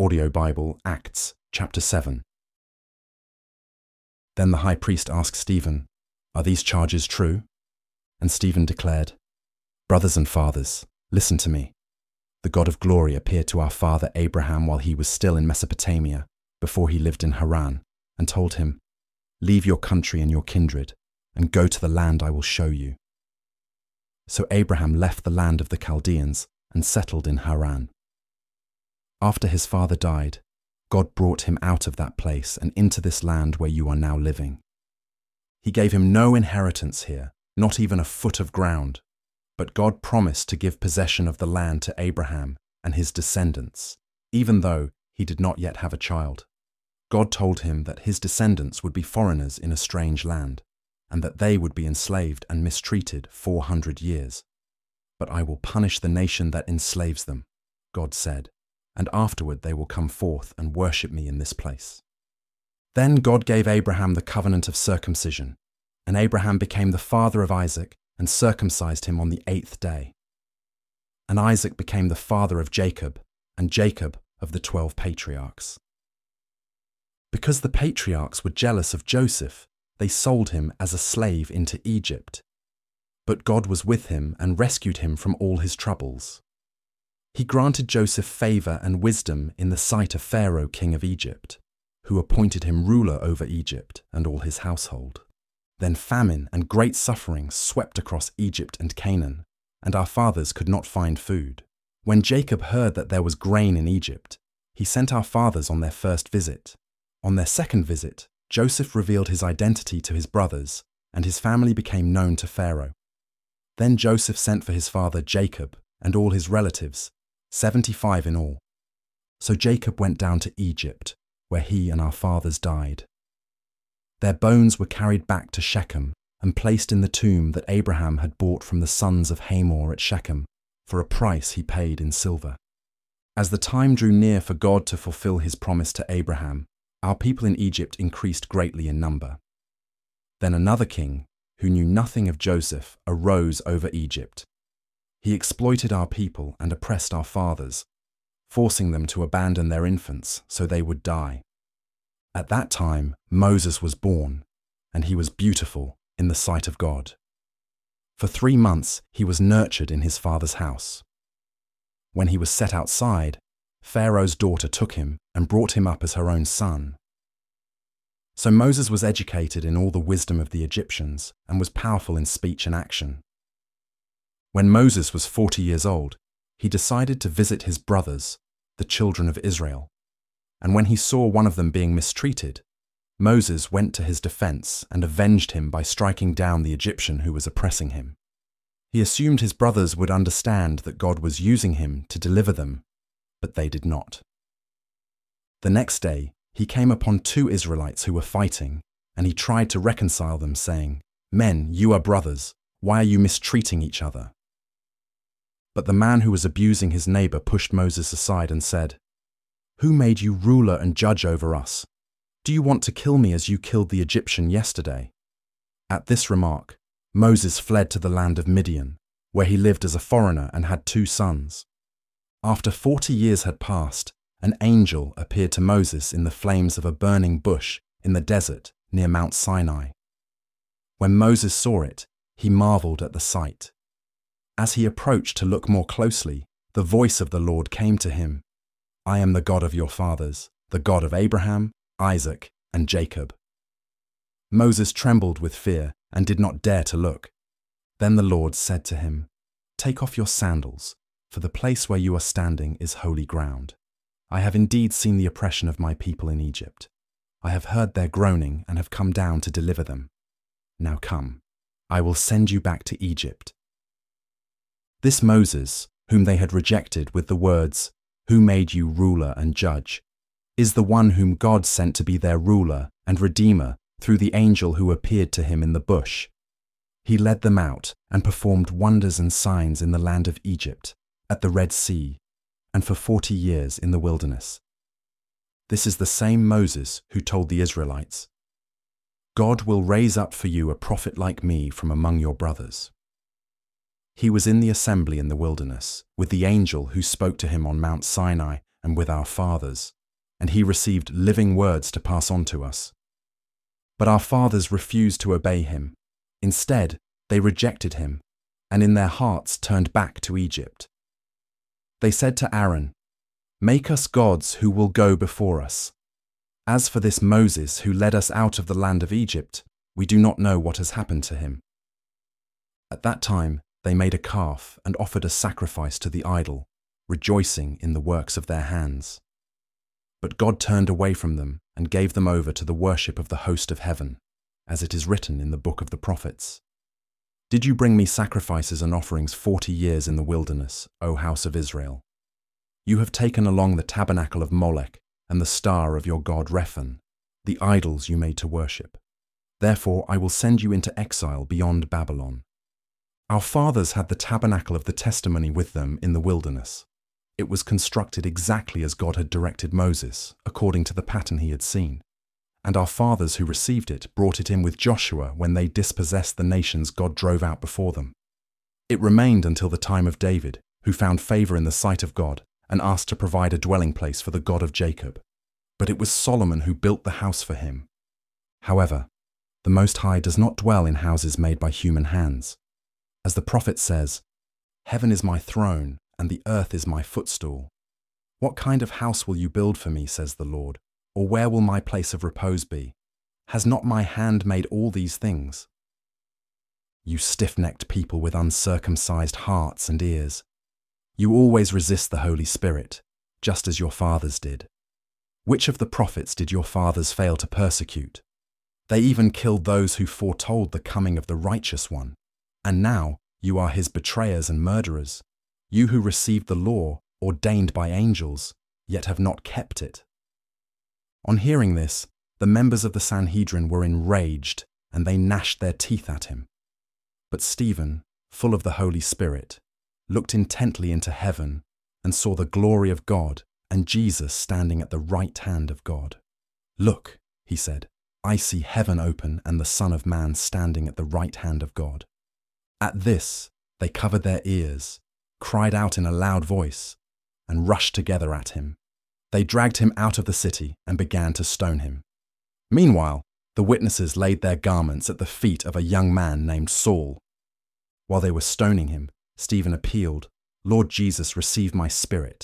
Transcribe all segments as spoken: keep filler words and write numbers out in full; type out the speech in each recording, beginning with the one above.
Audio Bible, Acts, chapter seven. Then the high priest asked Stephen, "Are these charges true?" And Stephen declared, "Brothers and fathers, listen to me. The God of glory appeared to our father Abraham while he was still in Mesopotamia, before he lived in Haran, and told him, 'Leave your country and your kindred, and go to the land I will show you.' So Abraham left the land of the Chaldeans and settled in Haran. After his father died, God brought him out of that place and into this land where you are now living. He gave him no inheritance here, not even a foot of ground, but God promised to give possession of the land to Abraham and his descendants, even though he did not yet have a child. God told him that his descendants would be foreigners in a strange land, and that they would be enslaved and mistreated four hundred years. But I will punish the nation that enslaves them, God said, and afterward they will come forth and worship me in this place. Then God gave Abraham the covenant of circumcision, and Abraham became the father of Isaac and circumcised him on the eighth day. And Isaac became the father of Jacob, and Jacob of the twelve patriarchs. Because the patriarchs were jealous of Joseph, they sold him as a slave into Egypt. But God was with him and rescued him from all his troubles. He granted Joseph favor and wisdom in the sight of Pharaoh, king of Egypt, who appointed him ruler over Egypt and all his household. Then famine and great suffering swept across Egypt and Canaan, and our fathers could not find food. When Jacob heard that there was grain in Egypt, he sent our fathers on their first visit. On their second visit, Joseph revealed his identity to his brothers, and his family became known to Pharaoh. Then Joseph sent for his father Jacob and all his relatives, seventy-five in all. So Jacob went down to Egypt, where he and our fathers died. Their bones were carried back to Shechem and placed in the tomb that Abraham had bought from the sons of Hamor at Shechem for a price he paid in silver. As the time drew near for God to fulfill his promise to Abraham, our people in Egypt increased greatly in number. Then another king, who knew nothing of Joseph, arose over Egypt. He exploited our people and oppressed our fathers, forcing them to abandon their infants so they would die. At that time, Moses was born, and he was beautiful in the sight of God. For three months, he was nurtured in his father's house. When he was set outside, Pharaoh's daughter took him and brought him up as her own son. So Moses was educated in all the wisdom of the Egyptians and was powerful in speech and action. When Moses was forty years old, he decided to visit his brothers, the children of Israel. And when he saw one of them being mistreated, Moses went to his defense and avenged him by striking down the Egyptian who was oppressing him. He assumed his brothers would understand that God was using him to deliver them, but they did not. The next day, he came upon two Israelites who were fighting, and he tried to reconcile them, saying, "Men, you are brothers. Why are you mistreating each other?" But the man who was abusing his neighbor pushed Moses aside and said, "Who made you ruler and judge over us? Do you want to kill me as you killed the Egyptian yesterday?" At this remark, Moses fled to the land of Midian, where he lived as a foreigner and had two sons. After forty years had passed, an angel appeared to Moses in the flames of a burning bush in the desert near Mount Sinai. When Moses saw it, he marveled at the sight. As he approached to look more closely, the voice of the Lord came to him, "I am the God of your fathers, the God of Abraham, Isaac, and Jacob." Moses trembled with fear and did not dare to look. Then the Lord said to him, "Take off your sandals, for the place where you are standing is holy ground. I have indeed seen the oppression of my people in Egypt. I have heard their groaning and have come down to deliver them. Now come, I will send you back to Egypt." This Moses, whom they had rejected with the words, "Who made you ruler and judge?" is the one whom God sent to be their ruler and redeemer through the angel who appeared to him in the bush. He led them out and performed wonders and signs in the land of Egypt, at the Red Sea, and for forty years in the wilderness. This is the same Moses who told the Israelites, "God will raise up for you a prophet like me from among your brothers." He was in the assembly in the wilderness with the angel who spoke to him on Mount Sinai and with our fathers, and he received living words to pass on to us. But our fathers refused to obey him. Instead, they rejected him, and in their hearts turned back to Egypt. They said to Aaron, "Make us gods who will go before us. As for this Moses who led us out of the land of Egypt, we do not know what has happened to him." At that time, they made a calf and offered a sacrifice to the idol, rejoicing in the works of their hands. But God turned away from them and gave them over to the worship of the host of heaven, as it is written in the book of the prophets. "Did you bring me sacrifices and offerings forty years in the wilderness, O house of Israel? You have taken along the tabernacle of Molech and the star of your god Rephan, the idols you made to worship. Therefore I will send you into exile beyond Babylon." Our fathers had the tabernacle of the testimony with them in the wilderness. It was constructed exactly as God had directed Moses, according to the pattern he had seen. And our fathers who received it brought it in with Joshua when they dispossessed the nations God drove out before them. It remained until the time of David, who found favor in the sight of God and asked to provide a dwelling place for the God of Jacob. But it was Solomon who built the house for him. However, the Most High does not dwell in houses made by human hands. As the prophet says, "Heaven is my throne, and the earth is my footstool. What kind of house will you build for me, says the Lord? Or where will my place of repose be? Has not my hand made all these things?" You stiff-necked people with uncircumcised hearts and ears, you always resist the Holy Spirit, just as your fathers did. Which of the prophets did your fathers fail to persecute? They even killed those who foretold the coming of the righteous one. And now you are his betrayers and murderers, you who received the law ordained by angels, yet have not kept it. On hearing this, the members of the Sanhedrin were enraged, and they gnashed their teeth at him. But Stephen, full of the Holy Spirit, looked intently into heaven and saw the glory of God and Jesus standing at the right hand of God. "Look," he said, "I see heaven open and the Son of Man standing at the right hand of God." At this, they covered their ears, cried out in a loud voice, and rushed together at him. They dragged him out of the city and began to stone him. Meanwhile, the witnesses laid their garments at the feet of a young man named Saul. While they were stoning him, Stephen appealed, "Lord Jesus, receive my spirit."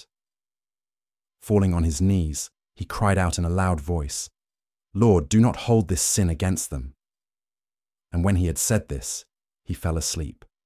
Falling on his knees, he cried out in a loud voice, "Lord, do not hold this sin against them." And when he had said this, he fell asleep.